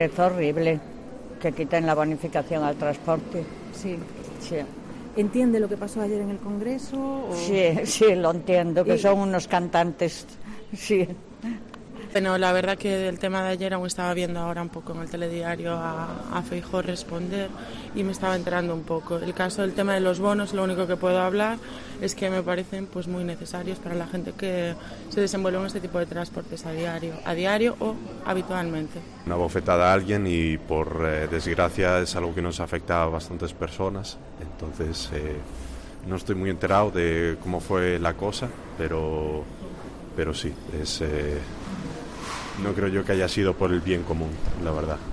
Es horrible que quiten la bonificación al transporte. Sí. Sí. ¿Entiende lo que pasó ayer en el Congreso? ¿O? Sí, lo entiendo, que son unos cantantes. Sí. Bueno, la verdad que el tema de ayer aún estaba viendo ahora un poco en el telediario a Feijóo responder y me estaba enterando un poco. El caso del tema de los bonos, lo único que puedo hablar es que me parecen pues muy necesarios para la gente que se desenvuelve en este tipo de transportes a diario o habitualmente. Una bofetada a alguien y por desgracia es algo que nos afecta a bastantes personas, entonces no estoy muy enterado de cómo fue la cosa, pero sí, no creo yo que haya sido por el bien común, la verdad.